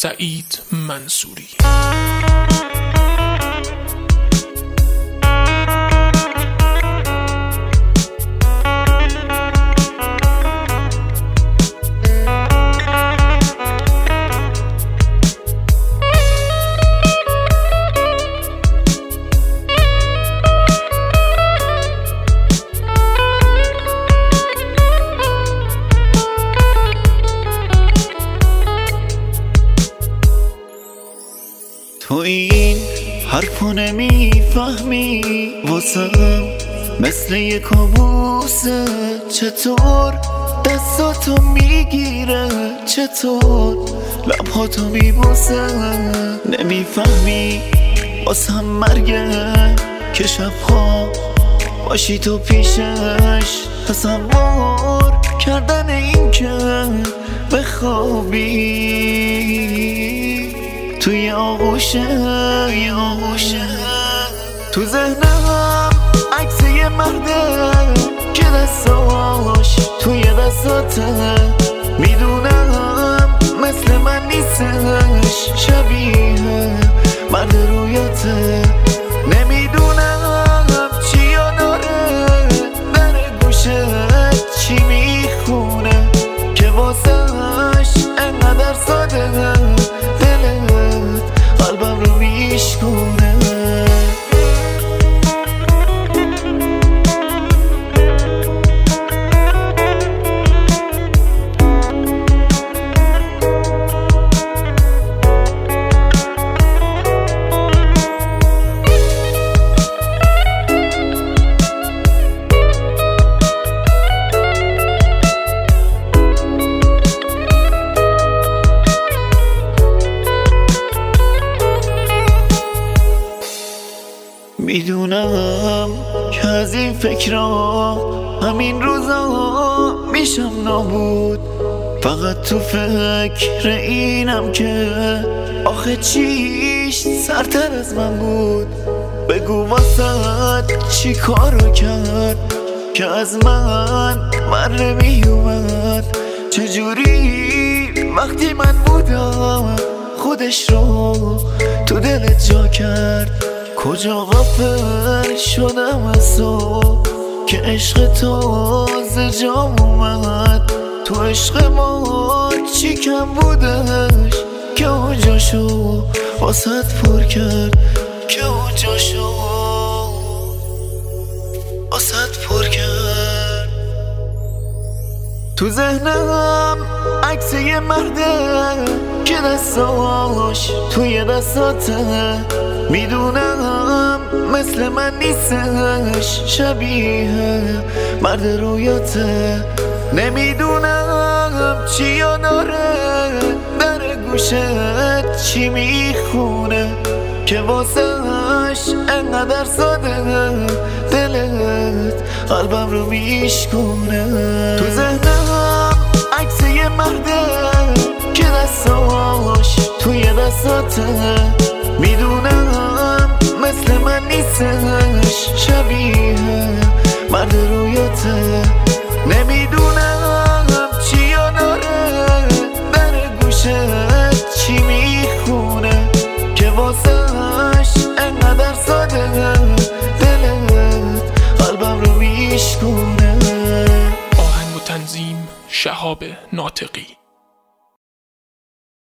سعید منصوری. تو این حرفو نمیفهمی واسم مثل یه کابوسه. چطور دستاتو میگیره، چطور لبهاتو میبوسه. نمیفهمی واسم مرگه که شبها باشی تو پیشش. تصور کردن این که بخوابی توی آغوشه، تو ذهنم عکس یه مرده که دستاش توی دستاته. میدونم مثل من نیستش، شبیه مرد رویاته. نمیدونم چی داره در گوشت، چی میخونه که واسش انقدر ساده قلبم رو میشکونه. میدونم که از این فکرها همین روزا میشم نابود. فقط تو فکر اینم که آخه چیش سرتر از من بود. بگو واسه چی کارو کرد که از من نمیومد. چجوری وقتی من بودم خودش رو تو دلت جا کرد. کجا غافل شدم از تو که عشق تازه جام اومد. تو عشق ما چی کم بودش که اونجاشو واسط پر کرد، که اونجاشو واسط پر کرد. تو ذهنم عکس یه مرده که دستاش توی دستاته. میدونم مثل من نیستش، شبیه مرد رویاته. نمیدونم چی داره در گوشت، چی میخونه که واسش انقدر ساده دلت قلبم رو میشکونه. تو ذهنم عکس یه مرده که دستاش توی دستاته. میدونم مثل من نیستش، شبیه مرد رویاته. نمیدونم چی داره در گوشت، چی میخونه که واسش انقدر ساده دلت قلبم رو میشکونه. آهنگ و تنظیم شهاب ناطقی.